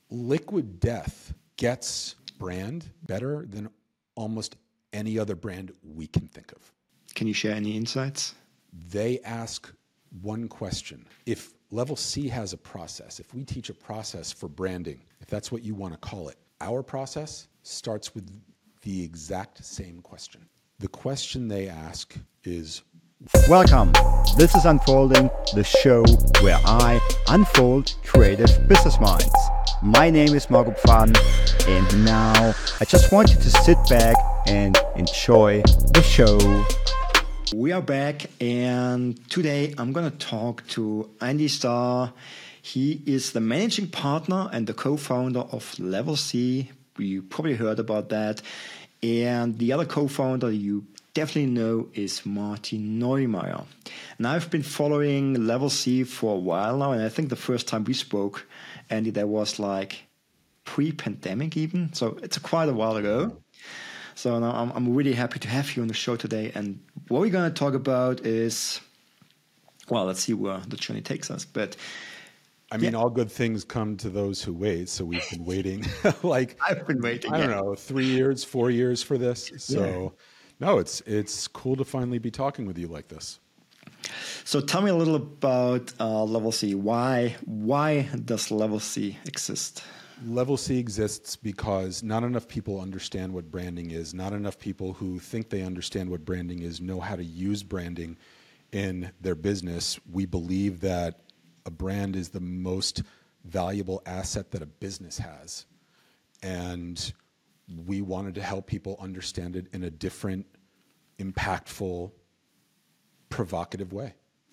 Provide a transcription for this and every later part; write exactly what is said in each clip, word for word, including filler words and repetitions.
Liquid Death gets brand better than almost any other brand we can think of. Can you share any insights? They ask one question. If Level C has a process, if we teach a process for branding, if that's what you want to call it, our process starts with the exact same question. The question they ask is, welcome. This is Unfolding, the show where I unfold creative business minds. My name is Marco Pfann, and now I just want you to sit back and enjoy the show. We are back, and today I'm going to talk to Andy Starr. He is the managing partner and the co-founder of Level C. You probably heard about that. And the other co-founder you definitely know is Martin Neumeier. And I've been following Level C for a while now, and I think the first time we spoke, Andy, that was like pre-pandemic even. So it's quite a while ago. So now I'm, I'm really happy to have you on the show today. And what we're going to talk about is, well, let's see where the journey takes us. But I mean, yeah. all good things come to those who wait. So we've been waiting like, I've been waiting. I don't yeah. know, three years, four years for this. So Yeah. no, it's, it's cool to finally be talking with you like this. So tell me a little about uh, Level C. Why, why does Level C exist? Level C exists because not enough people understand what branding is. Not enough people who think they understand what branding is know how to use branding in their business. We believe that a brand is the most valuable asset that a business has. And we wanted to help people understand it in a different, impactful, provocative way.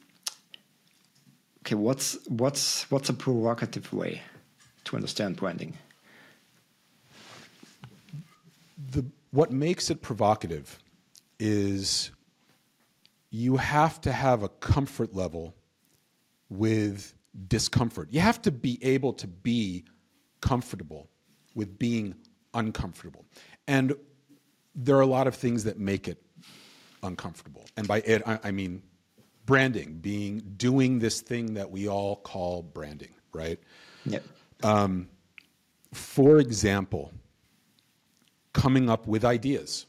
Okay, what's what's what's a provocative way to understand branding? The, what makes it provocative is you have to have a comfort level with discomfort. You have to be able to be comfortable with being uncomfortable. And there are a lot of things that make it uncomfortable. And by it, I, I mean branding, being doing this thing that we all call branding, right? Yeah. Um, for example, coming up with ideas.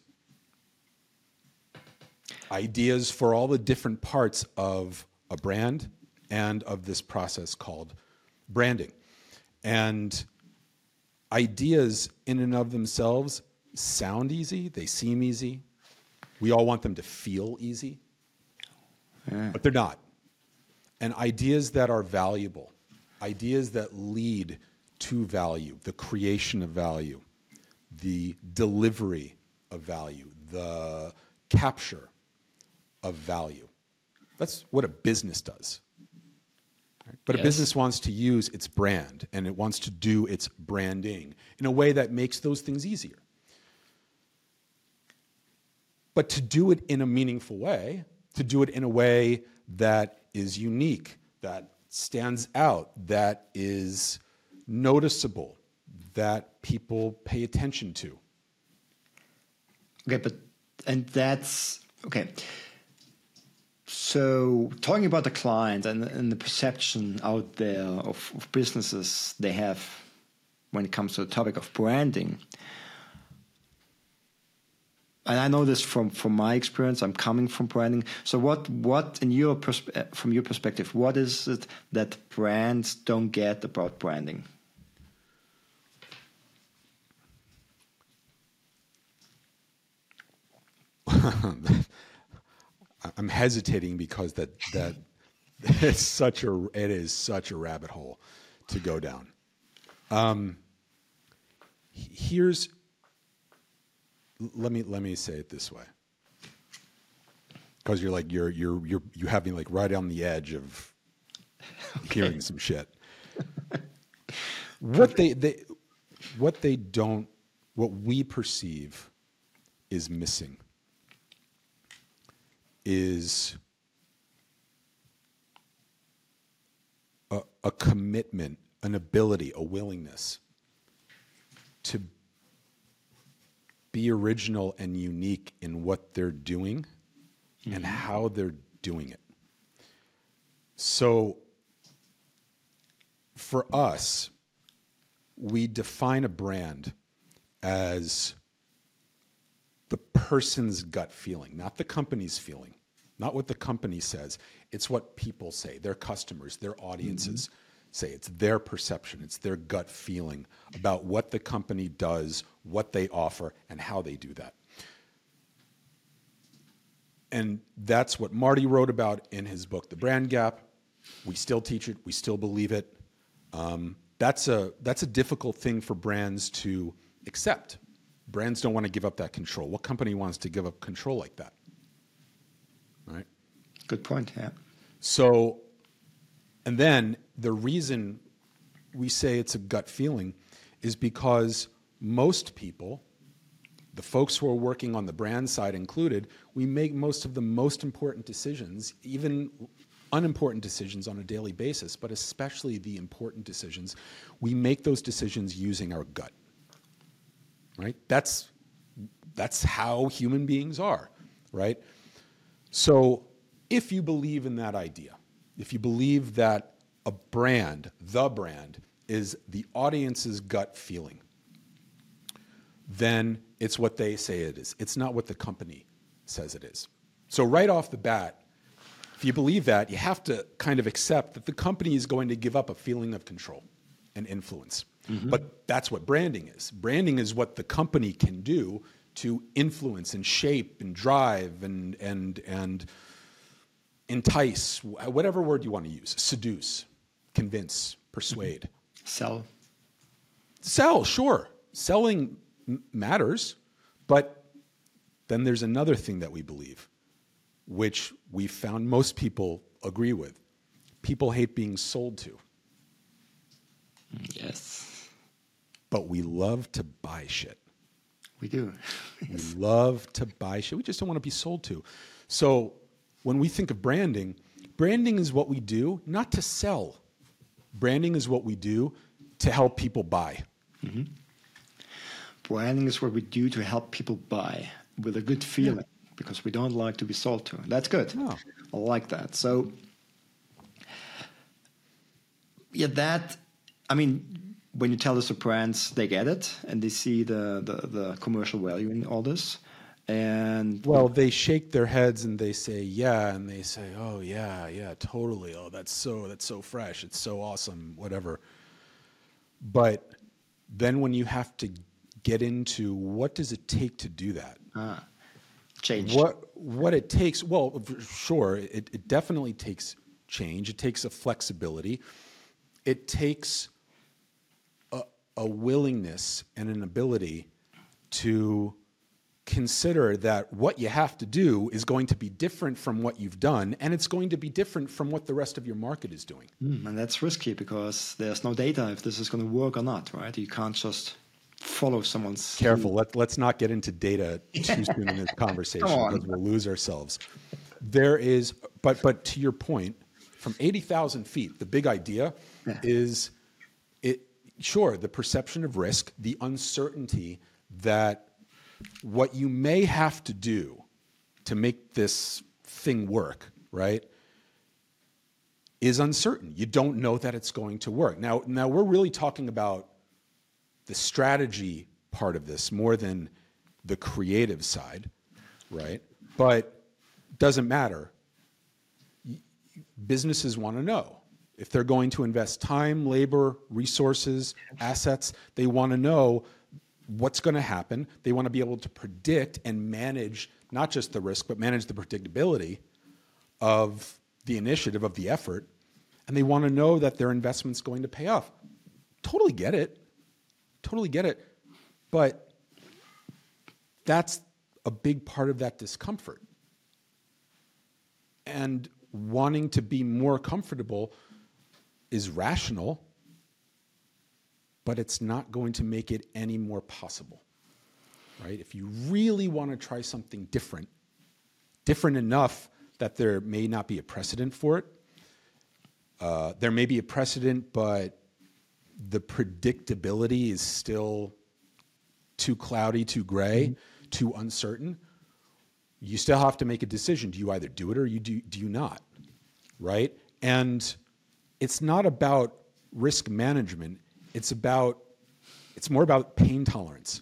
Ideas for all the different parts of a brand and of this process called branding. And ideas in and of themselves sound easy, they seem easy. We all want them to feel easy, yeah. But they're not. And ideas that are valuable, ideas that lead to value, the creation of value, the delivery of value, the capture of value. That's what a business does. Right? But yes. A business wants to use its brand, and it wants to do its branding in a way that makes those things easier. But to do it in a meaningful way, to do it in a way that is unique, that stands out, that is noticeable, that people pay attention to. Okay, but, and that's, okay. So talking about the client and, and the perception out there of, of businesses they have when it comes to the topic of branding, and I know this from, from my experience. I'm coming from branding. So, what what in your persp- from your perspective, what is it that brands don't get about branding? I'm hesitating because that that it's such a it is such a rabbit hole to go down. Um, here's. Let me let me say it this way, because you're like you're you're you're you have me like right on the edge of okay. hearing some shit. what they they what they don't what we perceive is missing is a, a commitment, an ability, a willingness to be original and unique in what they're doing mm-hmm. and how they're doing it. So for us, we define a brand as the person's gut feeling, not the company's feeling, not what the company says. It's what people say, their customers, their audiences mm-hmm. say. It's their perception. It's their gut feeling about what the company does, what they offer, and how they do that. And that's what Marty wrote about in his book, The Brand Gap. We still teach it. We still believe it. Um, that's a that's a difficult thing for brands to accept. Brands don't want to give up that control. What company wants to give up control like that? Right? Good point, yeah. So, and then the reason we say it's a gut feeling is because most people, the folks who are working on the brand side included, we make most of the most important decisions, even unimportant decisions on a daily basis, but especially the important decisions, we make those decisions using our gut. Right? That's that's how human beings are, right? So if you believe in that idea, if you believe that a brand, the brand, is the audience's gut feeling, then it's what they say it is. It's not what the company says it is. So right off the bat, if you believe that, you have to kind of accept that the company is going to give up a feeling of control and influence. Mm-hmm. But that's what branding is. Branding is what the company can do to influence and shape and drive and and and entice, whatever word you want to use, seduce, convince, persuade. Sell. Sell, sure. Selling m- matters, but then there's another thing that we believe, which we found most people agree with. People hate being sold to. Yes. But we love to buy shit. We do. We love to buy shit. We just don't want to be sold to. So when we think of branding, branding is what we do not to sell. Branding is what we do to help people buy. Mm-hmm. Branding is what we do to help people buy with a good feeling, yeah. because we don't like to be sold to. That's good. No. I like that. So, yeah, that, I mean, when you tell this to brands, they get it and they see the, the, the commercial value in all this. And well, they shake their heads and they say, yeah, and they say, oh, yeah, yeah, totally. Oh, that's so, that's so fresh. It's so awesome, whatever. But then when you have to get into what does it take to do that? Ah, change. What, what it takes, well, sure, it, it definitely takes change. It takes a flexibility. It takes a, a willingness and an ability to consider that what you have to do is going to be different from what you've done, and it's going to be different from what the rest of your market is doing. Mm, and that's risky because there's no data if this is going to work or not, right? You can't just follow someone's... Careful, let, let's not get into data too soon in this conversation because we'll lose ourselves. There is, but but to your point, from eighty thousand feet, the big idea yeah. is, it. sure, the perception of risk, the uncertainty that what you may have to do to make this thing work, right, is uncertain. You don't know that it's going to work. Now, now we're really talking about the strategy part of this more than the creative side, right? But doesn't matter. Businesses want to know. If they're going to invest time, labor, resources, assets, they want to know what's going to happen. They want to be able to predict and manage not just the risk, but manage the predictability of the initiative, of the effort. And they want to know that their investment's going to pay off. Totally get it. Totally get it. But that's a big part of that discomfort. And wanting to be more comfortable is rational, but it's not going to make it any more possible, right? If you really want to try something different, different enough that there may not be a precedent for it, uh, there may be a precedent, but the predictability is still too cloudy, too gray, mm-hmm. too uncertain, you still have to make a decision. Do you either do it or you do, do you not, right? And it's not about risk management. It's about it's more about pain tolerance.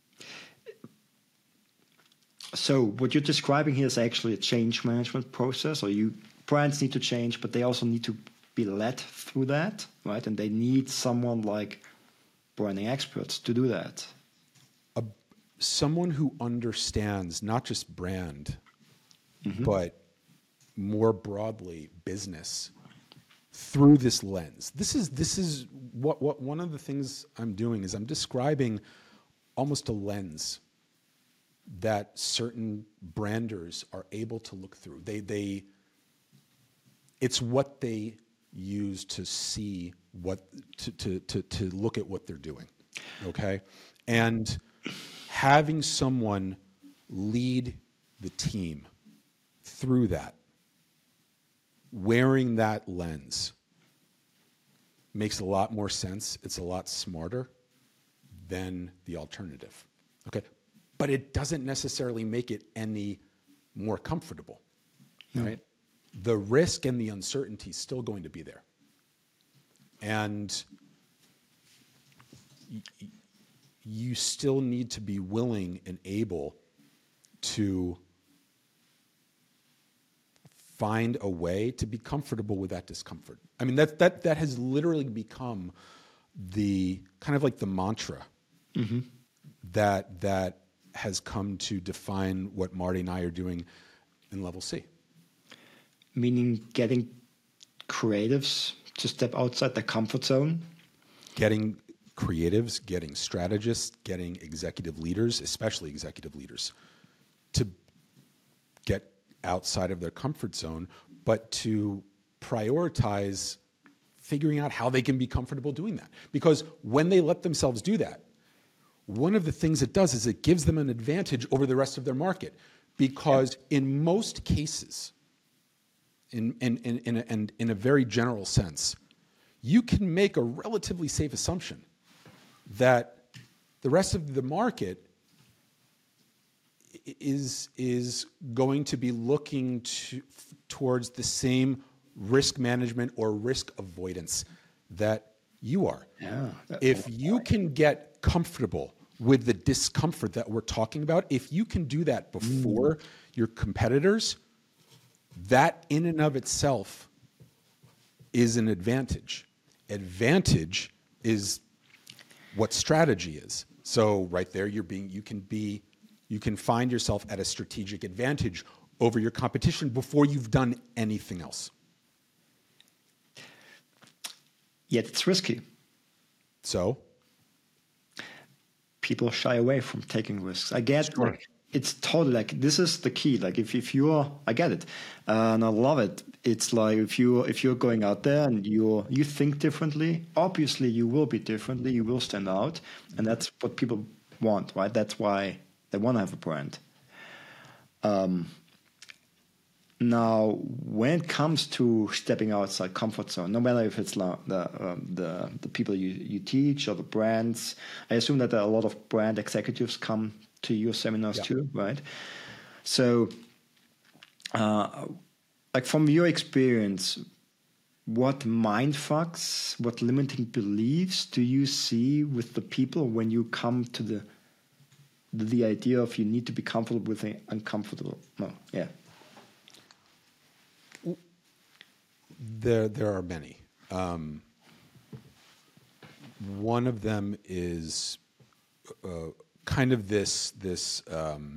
So what you're describing here is actually a change management process, or you brands need to change, but they also need to be led through that, right? And they need someone like branding experts to do that. A, someone who understands not just brand, mm-hmm. but more broadly business through this lens. This is this is what what one of the things I'm doing is I'm describing almost a lens that certain branders are able to look through. They they it's what they use to see what to to to, to look at what they're doing. Okay? And having someone lead the team through that, wearing that lens, makes a lot more sense. It's a lot smarter than the alternative. Okay? But it doesn't necessarily make it any more comfortable, no. Right? The risk and the uncertainty is still going to be there. And y- you still need to be willing and able to find a way to be comfortable with that discomfort. I mean, that that that has literally become the kind of like the mantra mm-hmm. that that has come to define what Marty and I are doing in Level C. Meaning getting creatives to step outside their comfort zone? Getting creatives, getting strategists, getting executive leaders, especially executive leaders, to get outside of their comfort zone, but to prioritize figuring out how they can be comfortable doing that. Because when they let themselves do that, one of the things it does is it gives them an advantage over the rest of their market. Because yeah. in most cases, in, in, in, in, a, in, in a very general sense, you can make a relatively safe assumption that the rest of the market is, is going to be looking to, towards the same risk management or risk avoidance that you are. Yeah, if you can get comfortable with the discomfort that we're talking about, if you can do that before mm. your competitors, that in and of itself is an advantage. Advantage is what strategy is. So right there, you're being, you can be, you can find yourself at a strategic advantage over your competition before you've done anything else. Yet it's risky. So? People shy away from taking risks. I get sure. like, it's totally like, this is the key. Like if, if you're, I get it. Uh, and I love it. It's like if you if you're going out there and you you think differently, obviously you will be differently, you will stand out. And that's what people want, right? That's why they want to have a brand. Um, now, when it comes to stepping outside comfort zone, no matter if it's la- the, um, the the people you, you teach or the brands, I assume that there are a lot of brand executives come to your seminars yeah. too, right? So, uh, like from your experience, what mindfucks, what limiting beliefs do you see with the people when you come to the the, the idea of you need to be comfortable with the uncomfortable? No, yeah. There, there are many. Um, one of them is uh, kind of this, this um,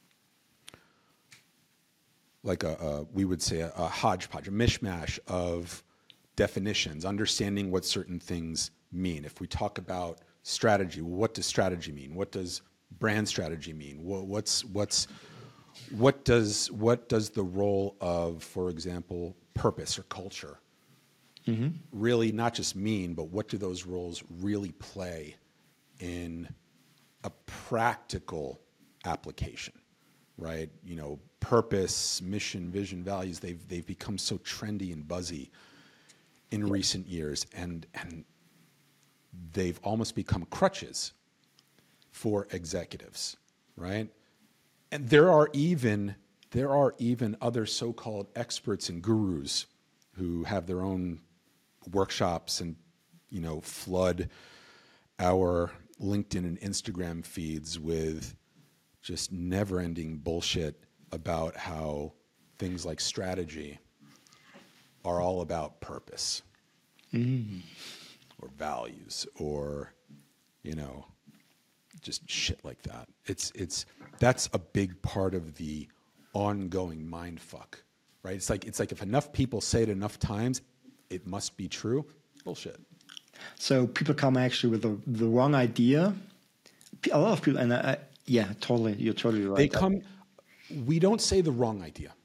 like a, a, we would say a, a hodgepodge, a mishmash of definitions, understanding what certain things mean. If we talk about strategy, well, what does strategy mean? What does brand strategy mean? What, what's, what's, what does, what does the role of, for example, purpose or culture mm-hmm. really not just mean, but what do those roles really play in a practical application, right? You know, purpose, mission, vision, values, they've, they've become so trendy and buzzy in recent years, and, and they've almost become crutches for executives, right? And there are even There are even other so-called experts and gurus who have their own workshops and, you know, flood our LinkedIn and Instagram feeds with just never-ending bullshit about how things like strategy are all about purpose mm. or values or, you know, just shit like that. It's it's that's a big part of the ongoing mind fuck, right? It's like it's like if enough people say it enough times, it must be true. Bullshit. So people come actually with the, the wrong idea. A lot of people, and I, yeah, totally, you're totally right. They come. We don't say the wrong idea.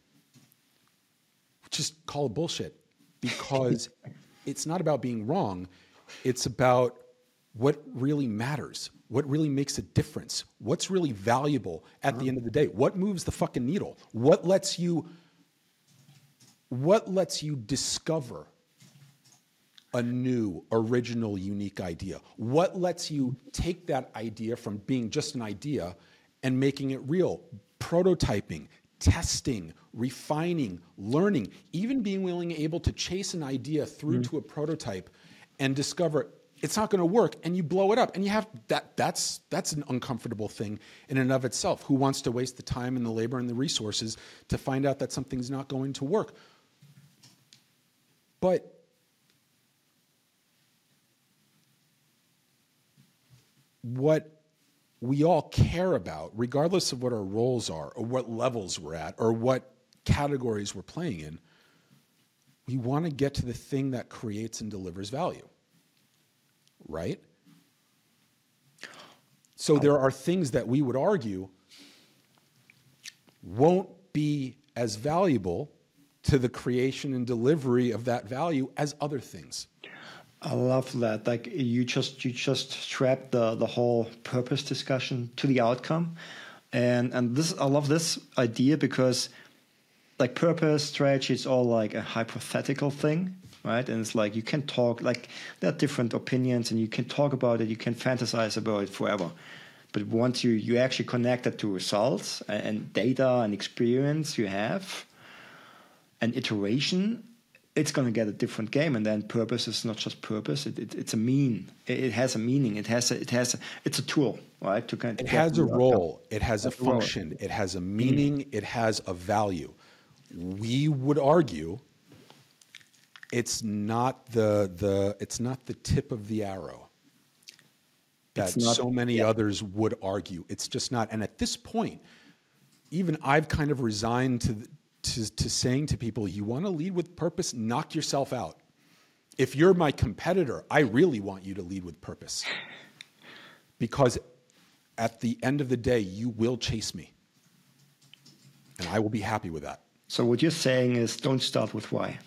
Just call it bullshit, because it's not about being wrong. It's about what really matters, what really makes a difference, what's really valuable at uh-huh. the end of the day, what moves the fucking needle, what lets you, what lets you discover a new, original, unique idea, what lets you take that idea from being just an idea and making it real, prototyping, testing, refining, learning, even being willing, able to chase an idea through mm-hmm. to a prototype and discover it's not going to work, and you blow it up, and you have that. That's that's an uncomfortable thing in and of itself. Who wants to waste the time and the labor and the resources to find out that something's not going to work? But what we all care about, regardless of what our roles are, or what levels we're at, or what categories we're playing in, we want to get to the thing that creates and delivers value. Right? So there are things that we would argue won't be as valuable to the creation and delivery of that value as other things. I love that. Like you just you just strapped the, the whole purpose discussion to the outcome. And and this I love this idea because like purpose, strategy, it's all like a hypothetical thing. Right, and it's like you can talk, like there are different opinions, and you can talk about it, you can fantasize about it forever. But once you, you actually connect it to results and, and data and experience you have, and iteration, it's going to get a different game. And then purpose is not just purpose; it, it, it's a mean. It, it has a meaning. It has a, it has a, it's a tool, right? To kind of it has a role. It has a function. It has a meaning. It has a value. We would argue. It's not the the it's not the tip of the arrow that not, so many yeah. others would argue. It's just not. And at this point, even I've kind of resigned to to, to saying to people, you want to lead with purpose, knock yourself out. If you're my competitor, I really want you to lead with purpose. Because at the end of the day, you will chase me. And I will be happy with that. So what you're saying is don't start with why.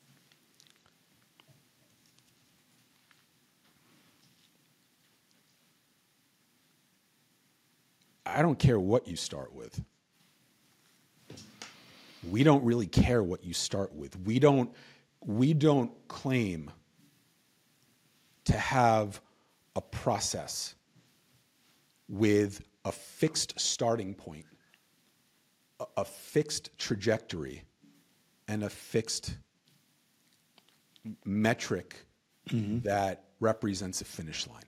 I don't care what you start with. We don't really care what you start with. We don't, we don't claim to have a process with a fixed starting point, a, a fixed trajectory, and a fixed metric mm-hmm. that represents a finish line.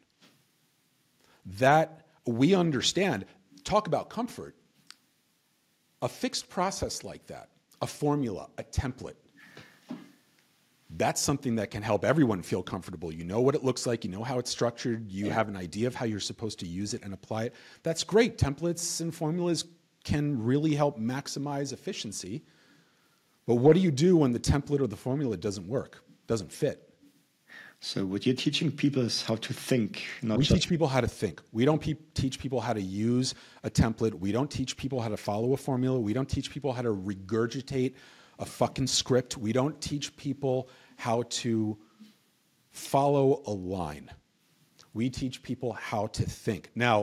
That we understand. Talk about comfort. A fixed process like that, a formula, a template, that's something that can help everyone feel comfortable. You know what it looks like, you know how it's structured, you have an idea of how you're supposed to use it and apply it. That's great. Templates and formulas can really help maximize efficiency. But what do you do when the template or the formula doesn't work, doesn't fit? So what you're teaching people is how to think. Not we just teach people how to think. We don't pe- teach people how to use a template. We don't teach people how to follow a formula. We don't teach people how to regurgitate a fucking script. We don't teach people how to follow a line. We teach people how to think. Now,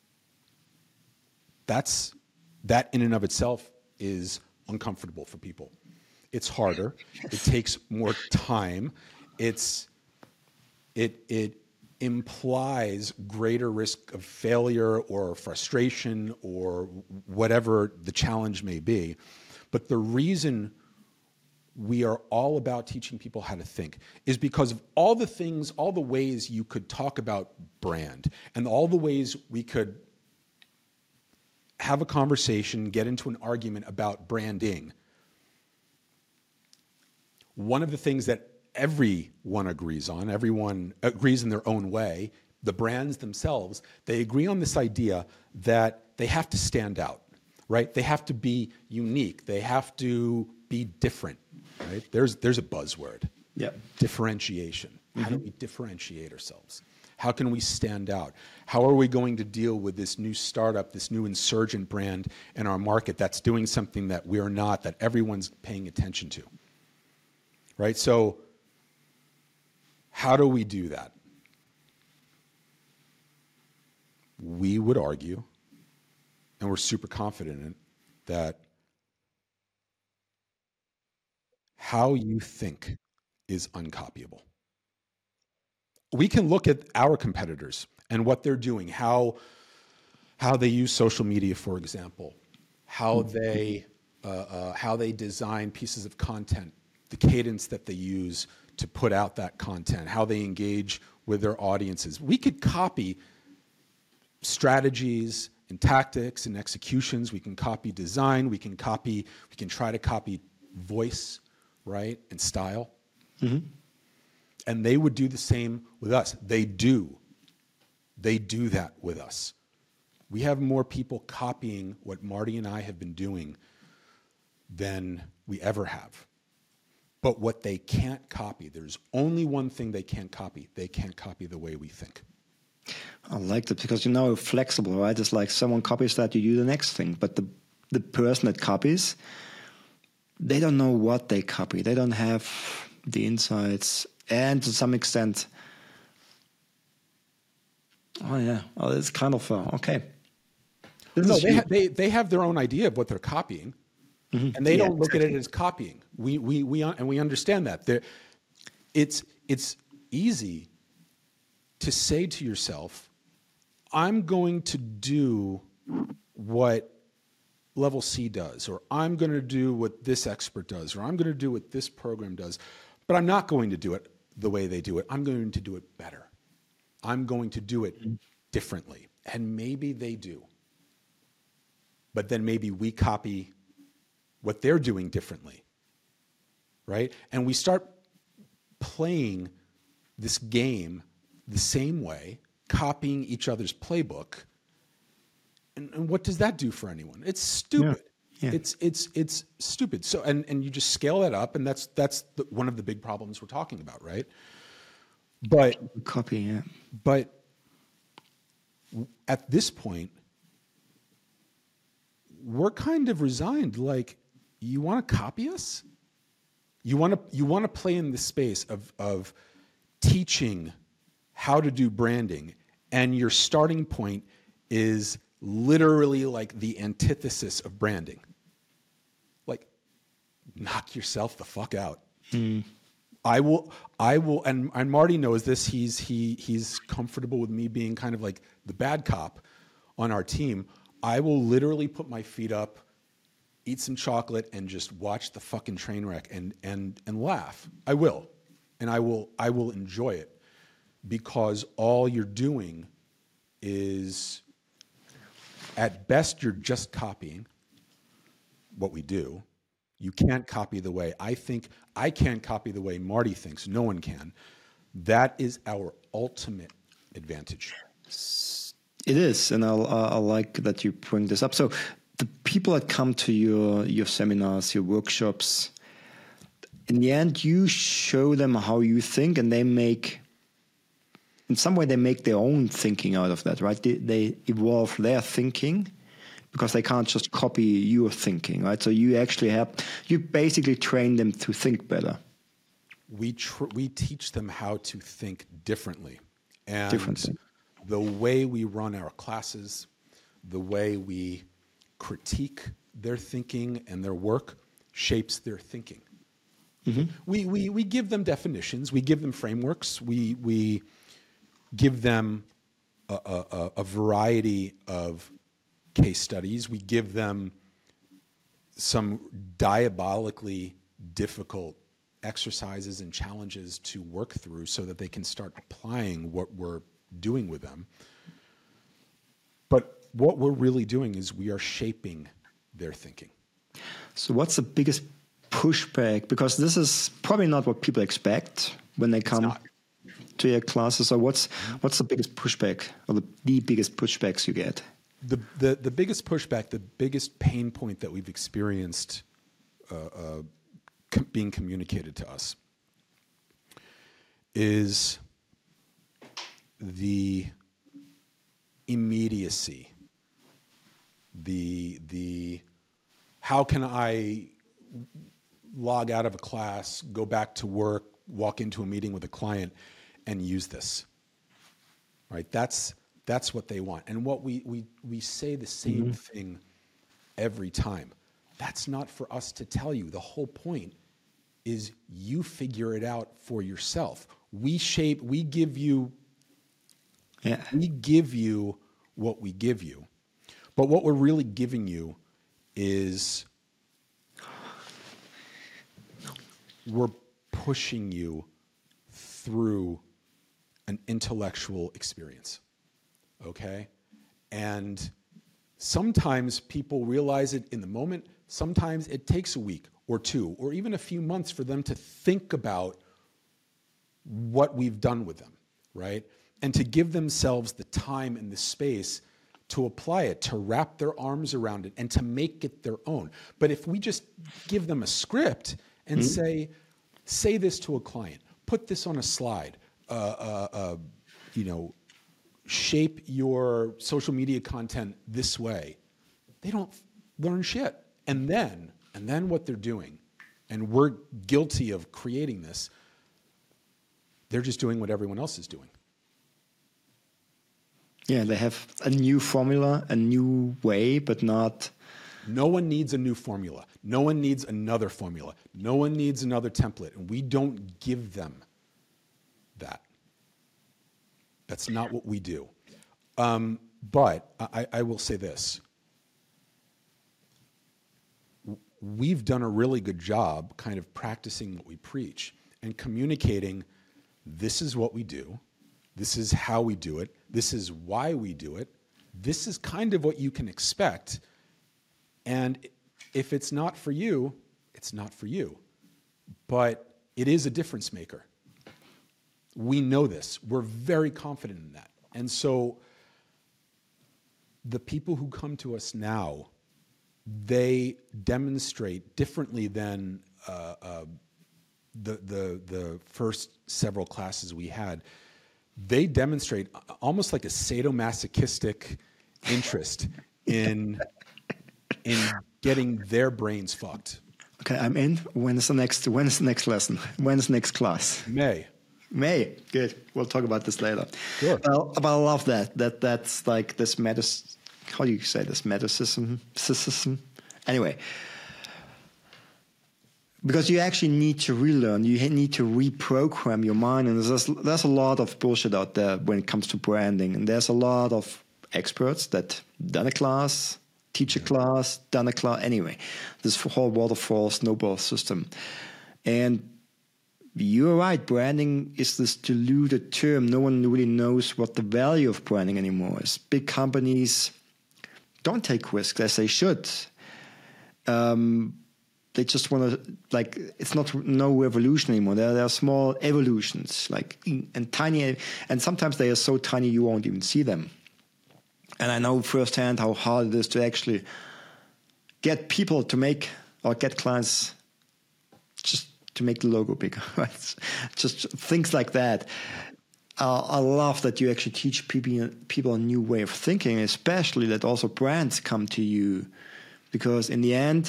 that's that in and of itself is uncomfortable for people. It's harder. It takes more time. It's It it implies greater risk of failure or frustration or whatever the challenge may be. But the reason we are all about teaching people how to think is because of all the things, all the ways you could talk about brand and all the ways we could have a conversation, get into an argument about branding. One of the things that everyone agrees on, everyone agrees in their own way, the brands themselves, they agree on this idea that they have to stand out, right? They have to be unique. They have to be different, right? There's, there's a buzzword. Yeah. Differentiation. Mm-hmm. How do we differentiate ourselves? How can we stand out? How are we going to deal with this new startup, this new insurgent brand in our market that's doing something that we're not, that everyone's paying attention to? Right? So how do we do that? We would argue, and we're super confident in it, that how you think is uncopyable. We can look at our competitors and what they're doing, how, how they use social media, for example, how they, uh, uh, how they design pieces of content, the cadence that they use to put out that content, how they engage with their audiences. We could copy strategies and tactics and executions. We can copy design. We can copy, we can try to copy voice, right, and style. Mm-hmm. And they would do the same with us. They do. They do that with us. We have more people copying what Marty and I have been doing than we ever have. But what they can't copy, there's only one thing they can't copy. They can't copy the way we think. I like that because, you know, flexible, right? It's like someone copies that, you do the next thing. But the the person that copies, they don't know what they copy. They don't have the insights. And to some extent, oh yeah, well, it's kind of, uh, okay. This no, is they, ha- they, they have their own idea of what they're copying. Mm-hmm. And they yeah, don't look exactly. at it as copying. We we we and we understand that. There, it's it's easy to say to yourself, I'm going to do what Level C does, or I'm going to do what this expert does, or I'm going to do what this program does, but I'm not going to do it the way they do it. I'm going to do it better. I'm going to do it differently. And maybe they do. But then maybe we copy what they're doing differently, right? And we start playing this game the same way, copying each other's playbook. And, and what does that do for anyone? It's stupid. Yeah. Yeah. It's it's it's stupid. So and, and you just scale that up, and that's that's the, one of the big problems we're talking about, right? But copy, yeah. But at this point, we're kind of resigned. Like, you want to copy us? You want to you want to play in the space of of teaching how to do branding, and your starting point is literally like the antithesis of branding. Like, knock yourself the fuck out. Mm. I will, I will, and, and Marty knows this. He's he he's comfortable with me being kind of like the bad cop on our team. I will literally put my feet up, eat some chocolate, and just watch the fucking train wreck and and and laugh. I will, and I will I will enjoy it, because all you're doing is, at best, you're just copying what we do. You can't copy the way I think. I can't copy the way Marty thinks. No one can. That is our ultimate advantage. It is, and I'll, I like that you bring this up. So the people that come to your your seminars, your workshops, in the end, you show them how you think, and they make, in some way, they make their own thinking out of that, right? They, they evolve their thinking, because they can't just copy your thinking, right? So you actually have, you basically train them to think better. We tr- we teach them how to think differently. And differently. The way we run our classes, the way we critique their thinking and their work shapes their thinking. Mm-hmm. We, we, we give them definitions. We give them frameworks. We, we give them a, a, a variety of case studies. We give them some diabolically difficult exercises and challenges to work through so that they can start applying what we're doing with them. But what we're really doing is we are shaping their thinking. So what's the biggest pushback? Because this is probably not what people expect when they come to your classes. So what's what's the biggest pushback, or the, the biggest pushbacks you get? The, the, the biggest pushback, the biggest pain point that we've experienced uh, uh, com- being communicated to us is the immediacy, the, the how can I log out of a class, go back to work, walk into a meeting with a client, and use this, right? That's that's what they want. And what we we we say the same mm-hmm. thing every time. That's not for us to tell you. The whole point is you figure it out for yourself. We shape, we give you, yeah. we give you what we give you. But what we're really giving you is we're pushing you through an intellectual experience, okay? And sometimes people realize it in the moment. Sometimes it takes a week or two or even a few months for them to think about what we've done with them, right? And to give themselves the time and the space to apply it, to wrap their arms around it, and to make it their own. But if we just give them a script and mm-hmm. say, say this to a client, put this on a slide, uh, uh, uh, you know, shape your social media content this way, they don't learn shit. And then, and then what they're doing, and we're guilty of creating this, they're just doing what everyone else is doing. Yeah, they have a new formula, a new way, but not... No one needs a new formula. No one needs another formula. No one needs another template. And we don't give them that. That's not what we do. Um, but I, I will say this. We've done a really good job kind of practicing what we preach and communicating, this is what we do. This is how we do it. This is why we do it. This is kind of what you can expect. And if it's not for you, it's not for you. But it is a difference maker. We know this. We're very confident in that. And so the people who come to us now, they demonstrate differently than uh, uh, the, the, the first several classes we had. They demonstrate almost like a sadomasochistic interest in in getting their brains fucked. Okay, I'm in. When is the next? When is the next lesson? When is the next class? May. May. Good. We'll talk about this later. Sure. Well, but I love that. That that's like this meta. How do you say this? Metacism. System. Anyway. Because you actually need to relearn, you need to reprogram your mind, and there's there's a lot of bullshit out there when it comes to branding, and there's a lot of experts that done a class, teach a class, done a class. Anyway, this whole waterfall snowball system, and you're right. Branding is this diluted term. No one really knows what the value of branding anymore is. Big companies don't take risks as they should. Um, They just want to, like, it's not no revolution anymore. There, there are small evolutions, like, and tiny, and sometimes they are so tiny you won't even see them. And I know firsthand how hard it is to actually get people to make, or get clients just to make the logo bigger, right? Just things like that. Uh, I love that you actually teach people, people a new way of thinking, especially that also brands come to you, because in the end,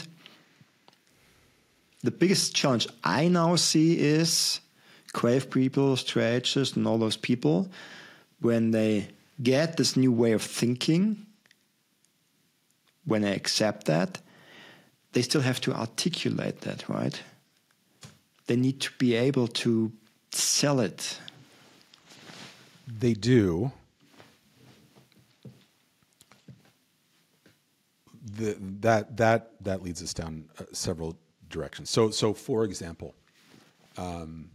the biggest challenge I now see is creative people, strategists, and all those people, when they get this new way of thinking, when they accept that, they still have to articulate that, right? They need to be able to sell it. They do. The, that, that, that leads us down uh, several directions. So, so for example, um,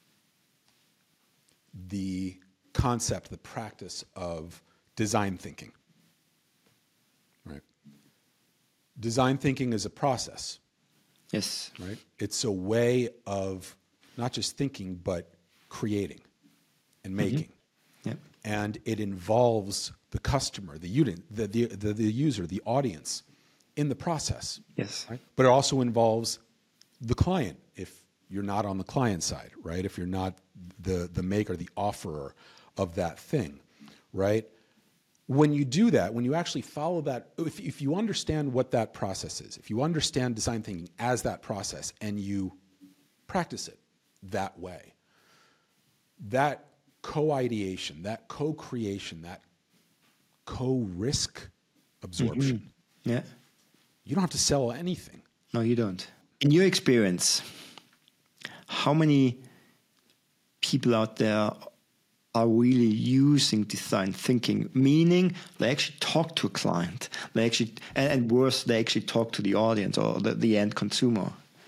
the concept, the practice of design thinking, right? Design thinking is a process, Yes. right? It's a way of not just thinking, but creating and making. Yep. And it involves the customer, the unit, the, the, the, the user, the audience in the process. Yes. Right? But it also involves the client if you're not on the client side, right? If you're not the, the maker, the offerer of that thing, right? When you do that, when you actually follow that, if, if you understand what that process is, if you understand design thinking as that process and you practice it that way, that co-ideation, that co-creation, that co-risk absorption, Mm-hmm. Yeah. you don't have to sell anything. No, you don't. In your experience, how many people out there are really using design thinking, meaning they actually talk to a client, they actually, and, and worse, they actually talk to the audience or the, the end consumer?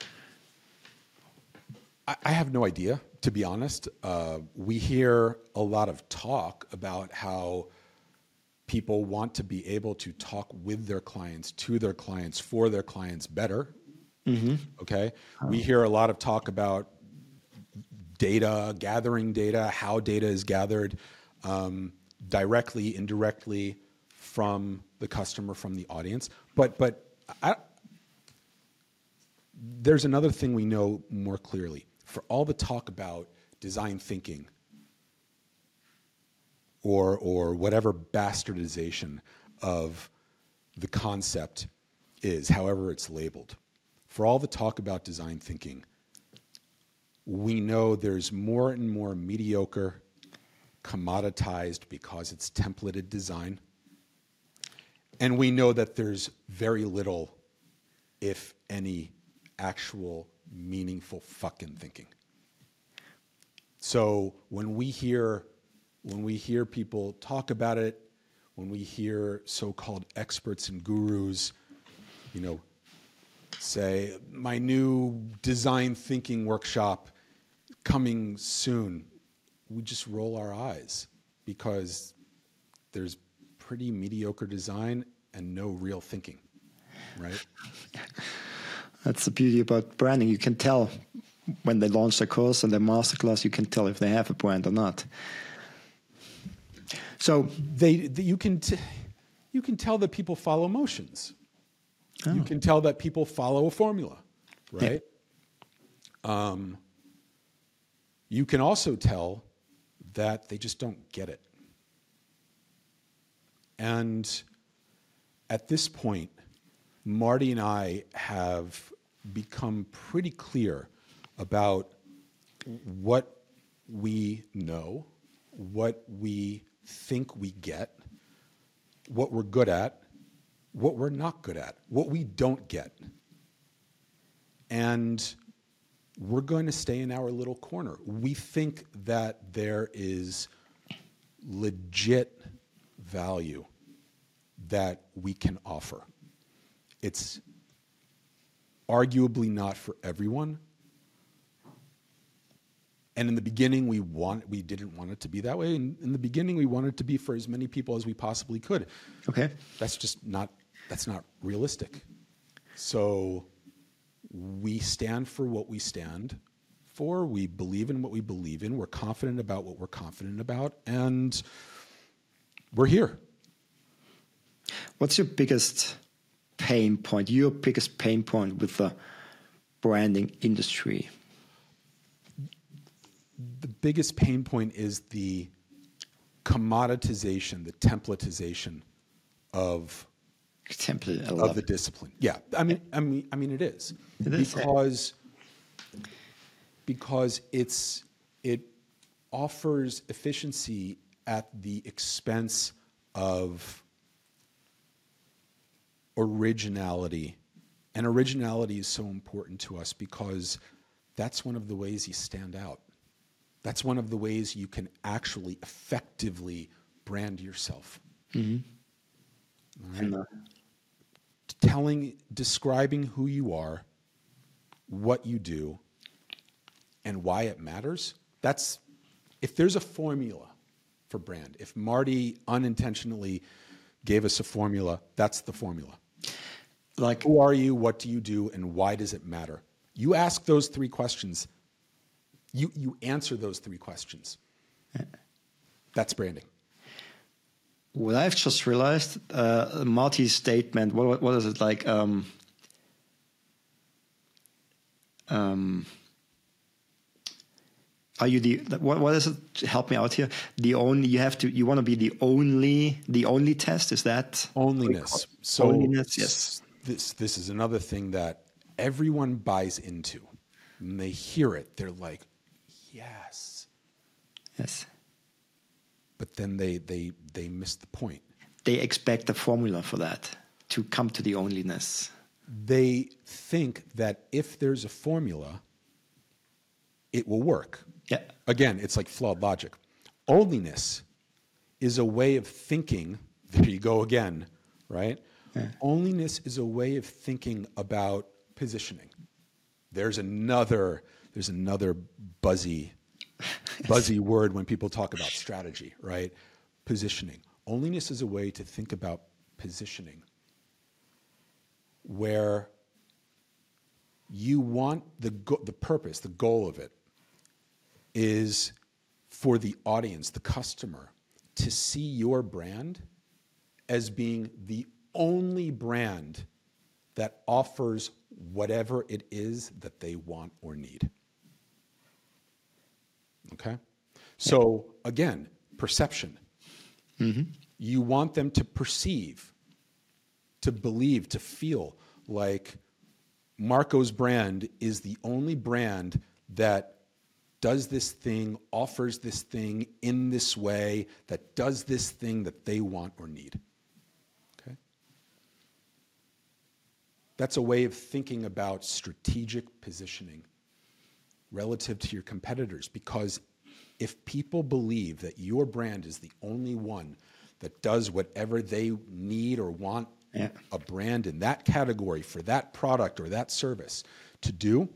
I, I have no idea, to be honest. Uh, we hear a lot of talk about how people want to be able to talk with their clients, to their clients, for their clients better. Mm-hmm. Okay? We hear a lot of talk about data, gathering data, how data is gathered um, directly, indirectly from the customer, from the audience. But but I, there's another thing we know more clearly. For all the talk about design thinking or or whatever bastardization of the concept is, however it's labeled, for all the talk about design thinking, we know there's more and more mediocre, commoditized because it's templated design. And we know that there's very little, if any, actual meaningful fucking thinking. So when we hear when we hear people talk about it, when we hear so-called experts and gurus, you know, say, my new design thinking workshop coming soon, we just roll our eyes because there's pretty mediocre design and no real thinking, right? That's the beauty about branding. You can tell when they launch their course and their masterclass, you can tell if they have a brand or not. So they, they you can t- you can tell that people follow motions. Oh. You can tell that people follow a formula, right? Yeah. Um, you can also tell that they just don't get it. And at this point, Marty and I have become pretty clear about what we know, what we think we get, what we're good at, what we're not good at, what we don't get. And we're going to stay in our little corner. We think that there is legit value that we can offer. It's arguably not for everyone. And in the beginning, we want we didn't want it to be that way. In, in the beginning, we wanted it to be for as many people as we possibly could. Okay. That's just not that's not realistic. So we stand for what we stand for. We believe in what we believe in. We're confident about what we're confident about, and we're here. What's your biggest pain point? Your biggest pain point with the branding industry? The biggest pain point is the commoditization, the templatization of Template, of the discipline. Yeah, I mean, I mean, I mean, it is it is because because it's it offers efficiency at the expense of originality, and originality is so important to us because that's one of the ways you stand out. That's one of the ways you can actually effectively brand yourself. Mm-hmm. Right? And, uh, telling, describing who you are what you do, and why it matters, that's, if there's a formula for brand, if Marty unintentionally gave us a formula, that's the formula. Like, who are you, what do you do, and why does it matter? You ask those three questions, you, you answer those three questions. That's branding. what I've just realized, uh, Marty's statement, what, what is it like? Um, um, are you the, what, what is it? Help me out here. The only, you have to, you want to be the only, the only test, is that? Onlyness. So Onlyness, yes. This, this is another thing that everyone buys into. When they hear it, they're like, yes. Yes. But then they, they, they miss the point. They expect a formula for that, to come to the onlyness. They think that if there's a formula, it will work. Yeah. Again, it's like flawed logic. Onlyness is a way of thinking, there you go again, right? Yeah. Onlyness is a way of thinking about positioning. There's another, there's another buzzy, buzzy word when people talk about strategy, right? Positioning. Onlyness is a way to think about positioning, where you want the go- the purpose, the goal of it is for the audience, the customer, to see your brand as being the only brand that offers whatever it is that they want or need. Okay? So again, perception. Mm-hmm. You want them to perceive, to believe, to feel like Marco's brand is the only brand that does this thing, offers this thing in this way, that does this thing that they want or need. Okay? That's a way of thinking about strategic positioning relative to your competitors, because if people believe that your brand is the only one that does whatever they need or want Yeah. a brand in that category for that product or that service to do,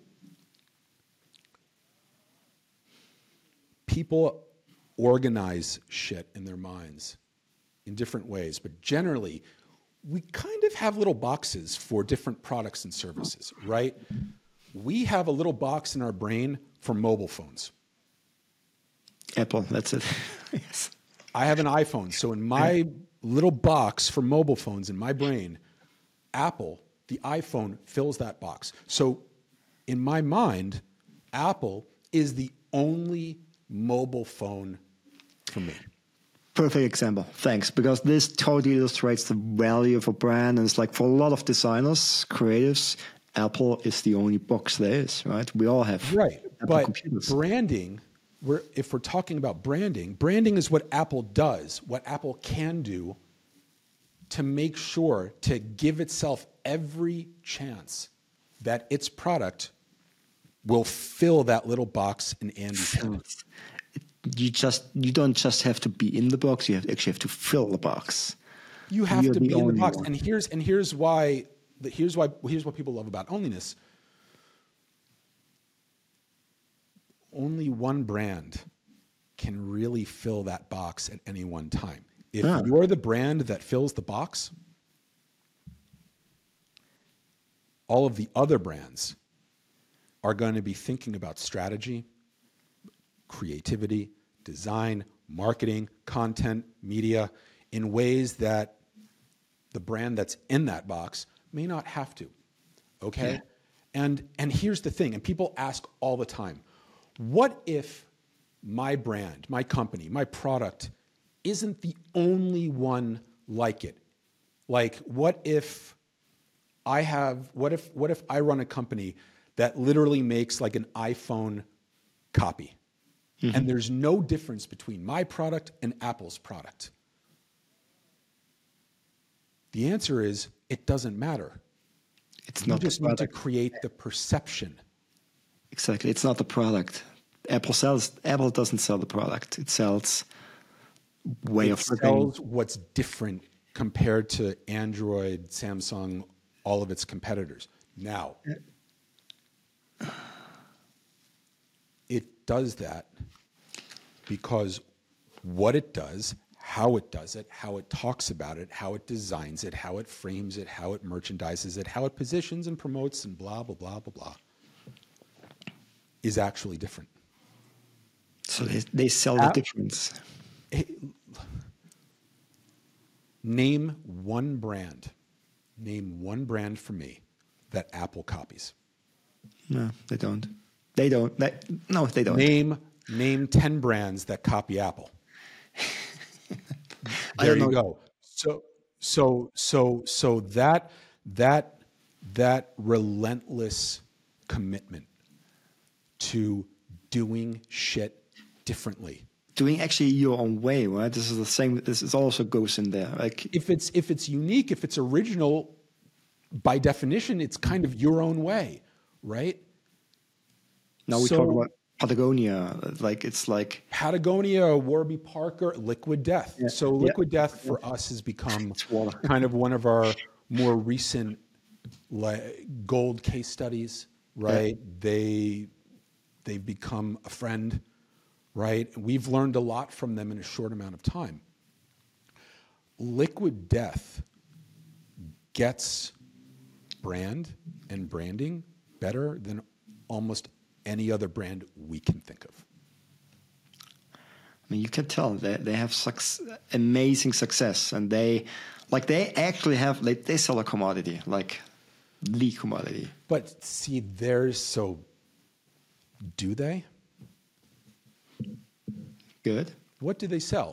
people organize shit in their minds in different ways, but generally, we kind of have little boxes for different products and services, right? We have a little box in our brain for mobile phones. Apple, that's it. Yes. I have an iPhone, so in my little box for mobile phones in my brain, Apple, the iPhone, fills that box. So in my mind, Apple is the only mobile phone for me. Perfect example. Thanks. Because this totally illustrates the value of a brand. And it's like for a lot of designers, creatives, Apple is the only box there is, right? We all have Right. Apple But computers. branding, we're, if we're talking about branding, branding is what Apple does, what Apple can do to make sure to give itself every chance that its product will fill that little box in Andy's head. You just you don't just have to be in the box. You have actually have to fill the box. You have You're to the be in the only box, one. and here's and here's why. The, here's why. Here's what people love about onlyness. Only one brand can really fill that box at any one time. If Ah. you're the brand that fills the box, all of the other brands are going to be thinking about strategy, creativity, design, marketing, content, media in ways that the brand that's in that box may not have to. Okay? Yeah. And and here's the thing, and people ask all the time, what if my brand, my company, my product isn't the only one like it? Like, what if I have, what if, what if I run a company that literally makes like an iPhone copy? Mm-hmm. And there's no difference between my product and Apple's product. The answer is, it doesn't matter. It's You not just the need to product. create the perception. Exactly. It's not the product. Apple sells. Apple doesn't sell the product. It sells way It of looking. sells what's different compared to Android, Samsung, all of its competitors. Now, does that because what it does, how it does it, how it talks about it, how it designs it, how it frames it, how it merchandises it, how it positions and promotes and blah, blah, blah, blah, blah, is actually different. So they, they sell the App- difference. Name one brand, name one brand for me that Apple copies. No, they don't. They don't. They, no, they don't. Name name ten brands that copy Apple. I There don't you know. go. So so so so that that that relentless commitment to doing shit differently. Doing actually your own way, right? This is the same. This is also goes in there. Like If it's if it's unique, if it's original, by definition, it's kind of your own way, right? now we So- talk about Patagonia. Like it's like Patagonia, Warby Parker, Liquid Death. Yeah, So yeah. Liquid Death for us has become It's water. kind of one of our more recent like, gold case studies, right? They they've become a friend, right? We've learned a lot from them in a short amount of time. Liquid Death gets brand and branding better than almost any other brand we can think of. I mean, you can tell they they have suc- amazing success, and they like they actually have like they sell a commodity, like the commodity. But see, there's so do they? Good. What do they sell?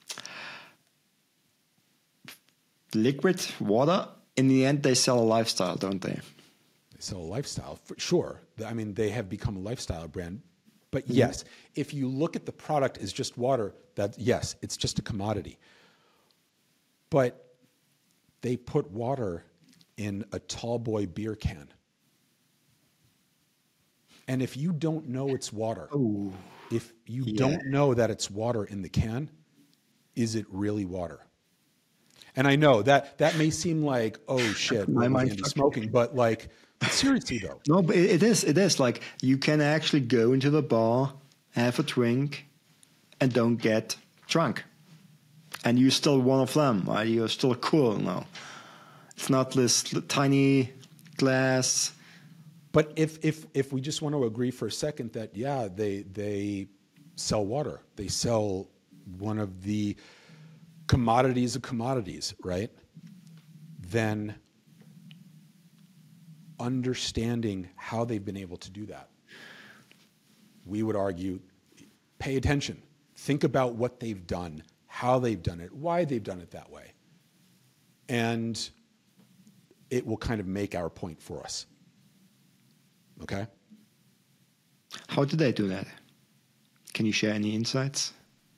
Liquid water. In the end, they sell a lifestyle, don't they? They sell a lifestyle, for sure. I mean, they have become a lifestyle brand. But yes, if you look at the product as just water, that yes, it's just a commodity. But they put water in a tall boy beer can. And if you don't know it's water, Oh, if you yeah. don't know that it's water in the can, is it really water? And I know that that may seem like, oh shit, My what was mind Andy fucking- smoking, but like seriously though, no, but it, it is. It is like you can actually go into the bar, have a drink, and don't get drunk, and you're still one of them. Right? You're still cool now. It's not this l- tiny glass. but if if if we just want to agree for a second that yeah, they they sell water, they sell one of the commodities of commodities, right? Then understanding how they've been able to do that, we would argue, pay attention. Think about what they've done, how they've done it, why they've done it that way. And it will kind of make our point for us. Okay? How do they do that? Can you share any insights?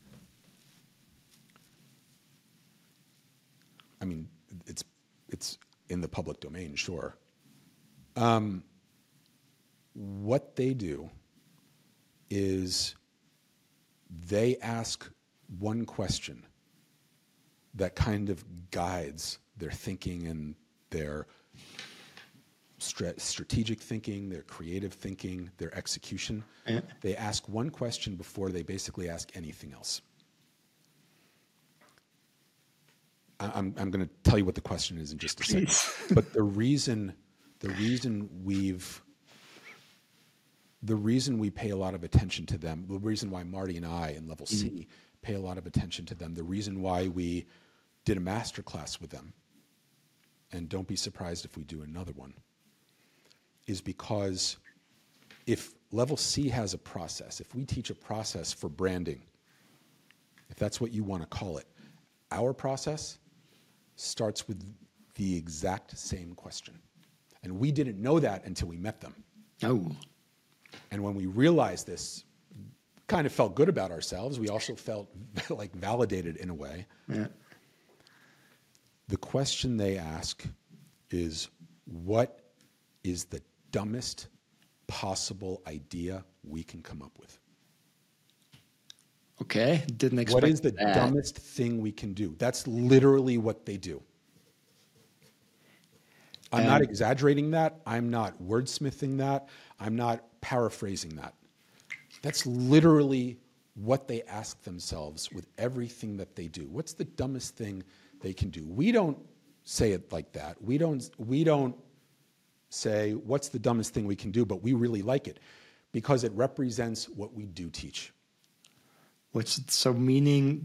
I mean, it's it's in the public domain, sure. Um, what they do is they ask one question that kind of guides their thinking and their stra- strategic thinking, their creative thinking, their execution. Yeah. They ask one question before they basically ask anything else. I- I'm, I'm going to tell you what the question is in just a second. Please. But the reason, the reason we've, the reason we pay a lot of attention to them, the reason why Marty and I in Level C pay a lot of attention to them, the reason why we did a master class with them, and don't be surprised if we do another one, is because if Level C has a process, if we teach a process for branding, if that's what you want to call it, our process starts with the exact same question. And we didn't know that until we met them. Oh, And when we realized this, kind of felt good about ourselves. We also felt like validated in a way. yeah. The question they ask is, what is the dumbest possible idea we can come up with? Okay, didn't expect What is the that. dumbest thing we can do? That's literally what they do. I'm not And- exaggerating that. I'm not wordsmithing that. I'm not paraphrasing that. That's literally what they ask themselves with everything that they do. What's the dumbest thing they can do? We don't say it like that. We don't, we don't say, what's the dumbest thing we can do? But we really like it because it represents what we do teach. What's it so meaning?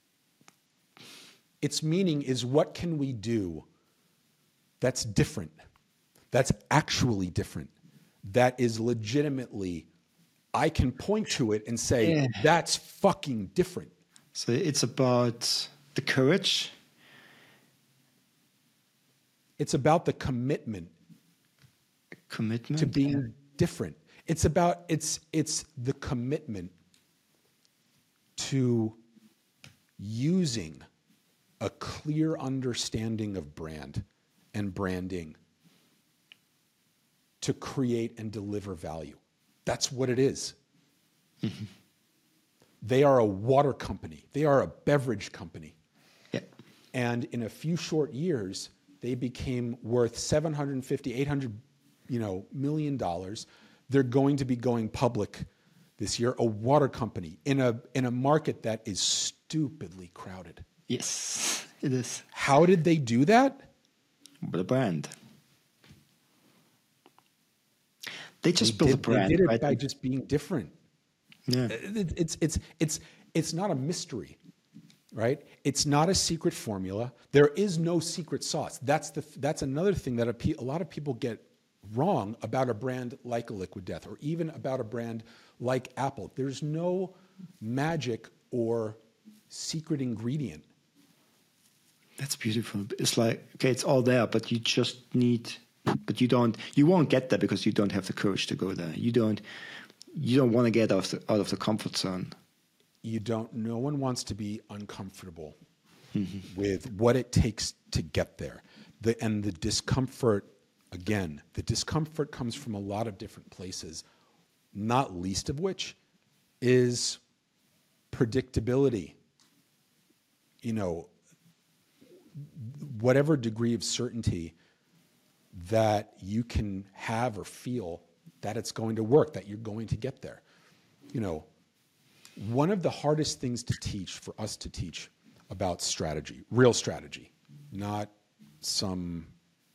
Its meaning is, what can we do that's different, that's actually different, that is legitimately, I can point to it and say, Yeah. that's fucking different. So it's about the courage. It's about the commitment Commitment to being different. It's about, it's, it's the commitment to using a clear understanding of brand and branding to create and deliver value. That's what it is. Mm-hmm. They are a water company. They are a beverage company. Yeah. And in a few short years, they became worth seven hundred fifty, eight hundred, you know, million dollars. They're going to be going public this year, a water company in a in a market that is stupidly crowded. Yes, it is. How did they do that? With a brand. They just They built did, a brand, they did it right? by just being different. Yeah. It- It's it's it's it's not a mystery, right? It's not a secret formula. There is no secret sauce. That's the that's another thing that a, pe- a lot of people get wrong about a brand like a Liquid Death, or even about a brand like Apple. There's no magic or secret ingredient. That's beautiful. It's like, okay, it's all there, but you just need, but you don't, you won't get there because you don't have the courage to go there. You don't, you don't want to get out of the, out of the comfort zone. You don't, no one wants to be uncomfortable with what it takes to get there. The, and the discomfort, again, the discomfort comes from a lot of different places, not least of which is predictability. You know, whatever degree of certainty that you can have or feel that it's going to work, that you're going to get there. You know, one of the hardest things to teach, for us to teach about strategy, real strategy, not some,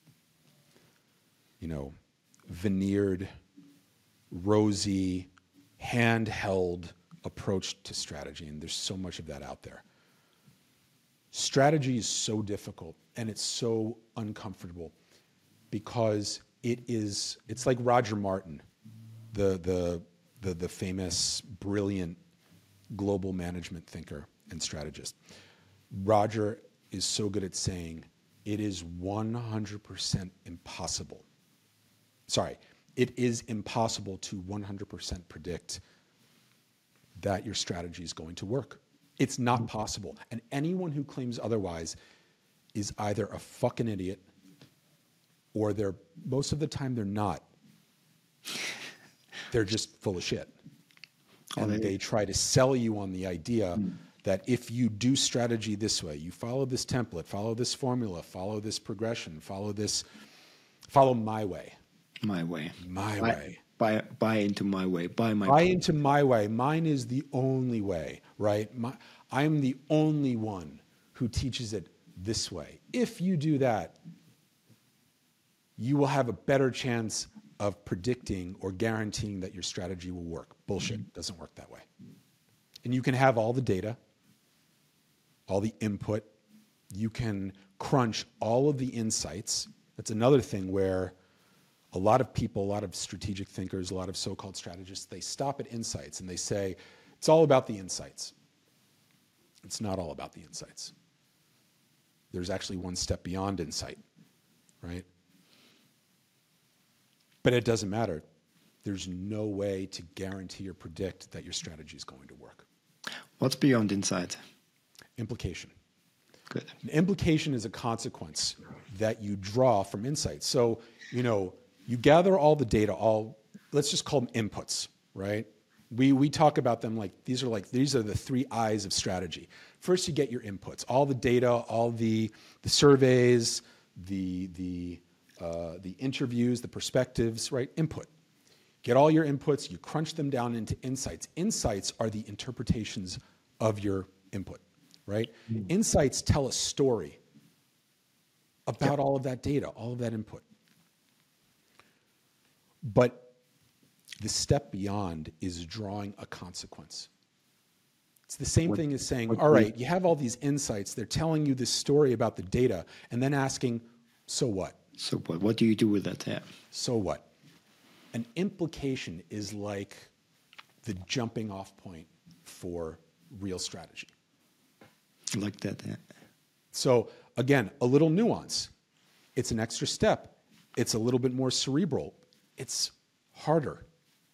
you know, veneered, rosy, handheld approach to strategy, and there's so much of that out there. Strategy is so difficult and it's so uncomfortable because it is, it's like Roger Martin, the, the, the, the famous, brilliant global management thinker and strategist. Roger is so good at saying, it is one hundred percent impossible. Sorry, it is impossible to one hundred percent predict that your strategy is going to work. It's not possible. And anyone who claims otherwise is either a fucking idiot or they're, most of the time they're not. They're just full of shit. And they- they try to sell you on the idea that if you do strategy this way, you follow this template, follow this formula, follow this progression, follow this, follow my way. My way. My buy, way. Buy, buy into my way. Buy my Buy into my way. Mine is the only way, right? My, I'm the only one who teaches it this way. If you do that, you will have a better chance of predicting or guaranteeing that your strategy will work. Bullshit. Mm-hmm. Doesn't work that way. And you can have all the data, all the input. You can crunch all of the insights. That's another thing where a lot of people, a lot of strategic thinkers, a lot of so-called strategists, they stop at insights and they say, it's all about the insights. It's not all about the insights. There's actually one step beyond insight, right? But it doesn't matter. There's no way to guarantee or predict that your strategy is going to work. What's beyond insight? Implication. Good. An implication is a consequence that you draw from insight. So, you know, you gather all the data, all, let's just call them inputs, right? We, we talk about them like, these are like, these are the three I's of strategy. First, you get your inputs, all the data, all the, the surveys, the, the, uh, the interviews, the perspectives, right? Input. get all your inputs, you crunch them down into insights. Insights are the interpretations of your input, right? Mm. Insights tell a story about yep. all of that data, all of that input. But the step beyond is drawing a consequence. It's the same what, thing as saying, all right, you have all these insights, they're telling you this story about the data, and then asking, so what? So what? What do you do with that? Yeah. So what? An implication is like the jumping off point for real strategy. I like that, yeah. So again, a little nuance. It's an extra step. It's a little bit more cerebral. It's harder.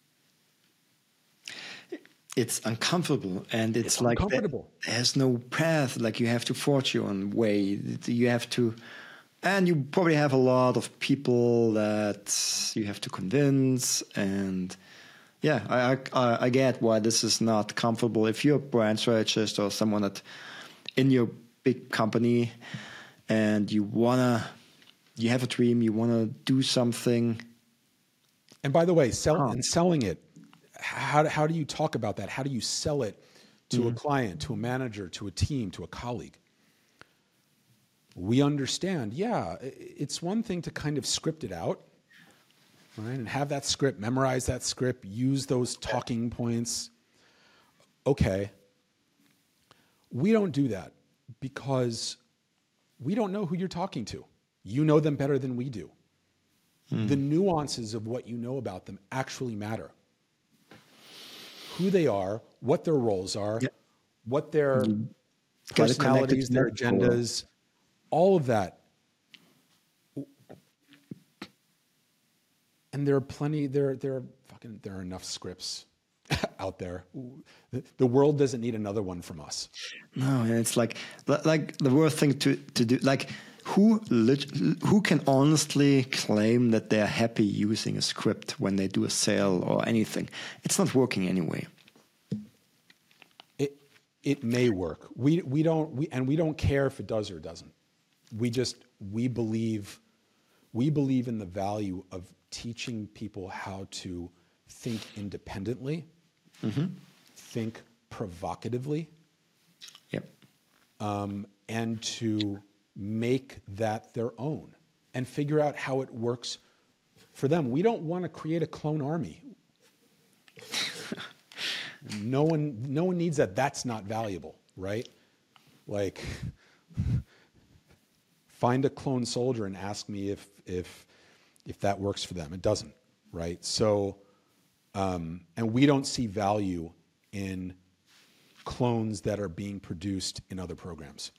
It's uncomfortable, and it's, it's like uncomfortable. There's no path. Like you have to forge your own way. You have to, and you probably have a lot of people that you have to convince. And yeah, I I, I get why this is not comfortable. If you're a brand strategist or someone that in your big company, and you wanna, you have a dream, you wanna do something. And by the way, sell oh. and selling it. How, how do you talk about that? How do you sell it to mm-hmm. a client, to a manager, to a team, to a colleague? We understand, yeah, it's one thing to kind of script it out, right? And have that script, memorize that script, use those talking points. Okay. We don't do that because we don't know who you're talking to. You know them better than we do. Mm. The nuances of what you know about them actually matter. Who they are, what their roles are, yep. what their mm-hmm. personalities, their agendas, all of that. And there are plenty, there, there are fucking, there are enough scripts out there. The world doesn't need another one from us. No, and it's like, like the worst thing to, to do, like who, who can honestly claim that they're happy using a script when they do a sale or anything? It's not working anyway. It it may work. We we don't we and we don't care if it does or doesn't. We just we believe we believe in the value of teaching people how to think independently, mm-hmm. think provocatively, yep, um, and to make that their own and figure out how it works for them. We don't want to create a clone army. no one, no one needs that. That's not valuable, right? Like, find a clone soldier and ask me if if if that works for them. It doesn't, right? So, um, and we don't see value in clones that are being produced in other programs.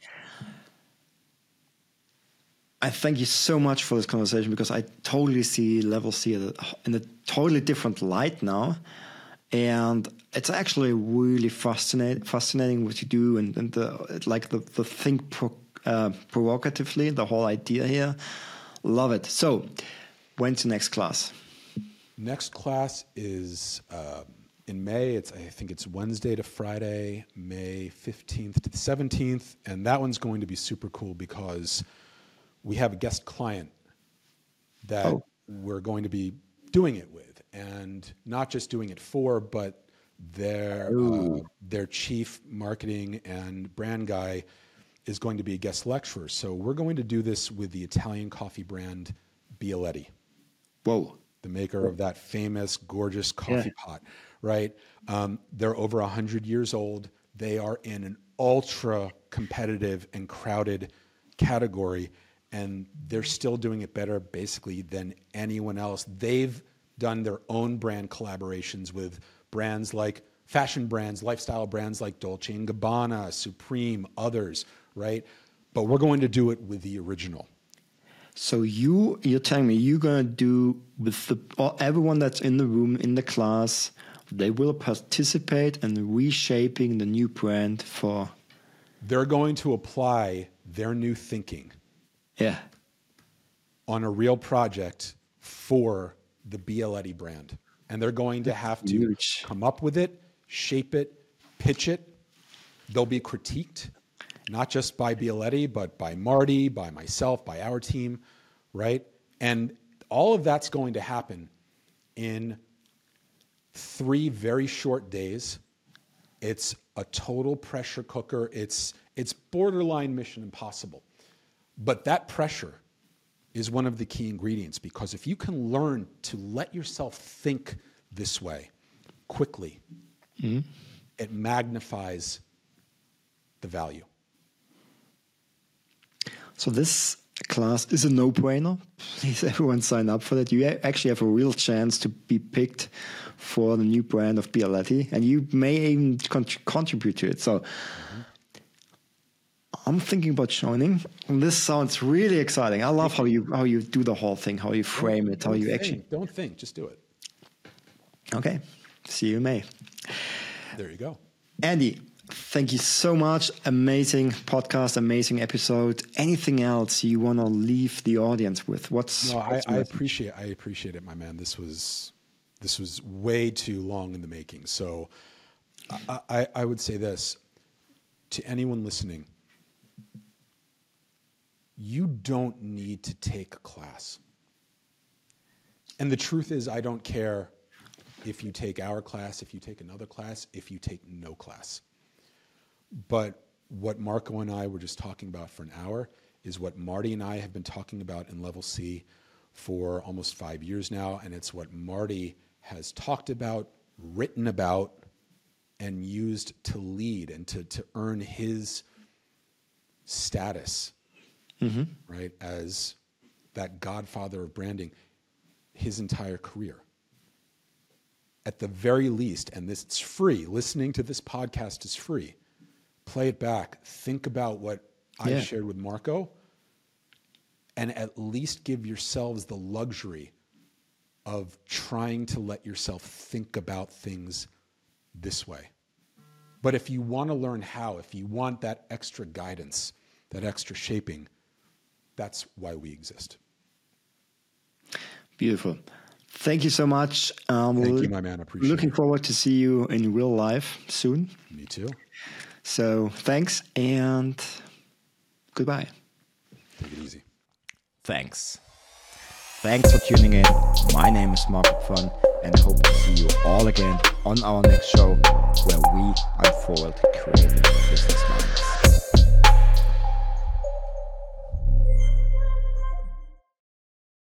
I thank you so much for this conversation because I totally see Level C in a totally different light now. And it's actually really fascinating, fascinating what you do and, and the, like the, the think pro, uh, provocatively, the whole idea here. Love it. So when's the next class? Next class is uh, in May. It's I think it's Wednesday to Friday, May fifteenth to the seventeenth. And that one's going to be super cool because we have a guest client that oh. we're going to be doing it with, and not just doing it for, but their uh, their chief marketing and brand guy is going to be a guest lecturer. So we're going to do this with the Italian coffee brand Bialetti. Whoa. The maker of that famous, gorgeous coffee yeah. pot, right? Um, they're over one hundred years old. They are in an ultra competitive and crowded category, and they're still doing it better basically than anyone else. They've done their own brand collaborations with brands like fashion brands, lifestyle brands like Dolce and Gabbana, Supreme, others, right? But we're going to do it with the original. So you, you're telling me you're going to do with the, all, everyone that's in the room, in the class, they will participate in reshaping the new brand for... They're going to apply their new thinking yeah. on a real project for the Bialetti brand. And they're going to have to Huge. come up with it, shape it, pitch it. They'll be critiqued, not just by Bialetti, but by Marty, by myself, by our team, right? And all of that's going to happen in three very short days. It's a total pressure cooker. It's, it's borderline Mission Impossible. But that pressure is one of the key ingredients, because if you can learn to let yourself think this way quickly, mm-hmm. it magnifies the value. So this class is a no-brainer. Please, everyone sign up for that. You actually have a real chance to be picked for the new brand of Bialetti, and you may even con- contribute to it. So mm-hmm. I'm thinking about joining. And this sounds really exciting. I love how you how you do the whole thing, how you frame don't, it, how don't you think, actually. Don't think, just do it. Okay. See you in May. There you go. Andy, thank you so much. Amazing podcast, amazing episode. Anything else you want to leave the audience with? What's, no, what's I, I appreciate I appreciate it, my man. This was this was way too long in the making. So I, I, I would say this to anyone listening: you don't need to take a class. And the truth is, I don't care if you take our class, if you take another class, if you take no class. But what Marco and I were just talking about for an hour is what Marty and I have been talking about in Level C for almost five years now, and it's what Marty has talked about, written about, and used to lead and to, to earn his status, mm-hmm. right, as that godfather of branding his entire career. At the very least, and this it's free, listening to this podcast is free. Play it back. Think about what I yeah. shared with Marco, and at least give yourselves the luxury of trying to let yourself think about things this way. But if you want to learn how, if you want that extra guidance, that extra shaping, that's why we exist. Beautiful. Thank you so much. Um, Thank you, my man. Appreciate looking it. forward to see you in real life soon. Me too. So thanks and goodbye. Take it easy. Thanks. Thanks for tuning in. My name is Marco Pfann, and I hope to see you all again on our next show, where we unfold creative business minds.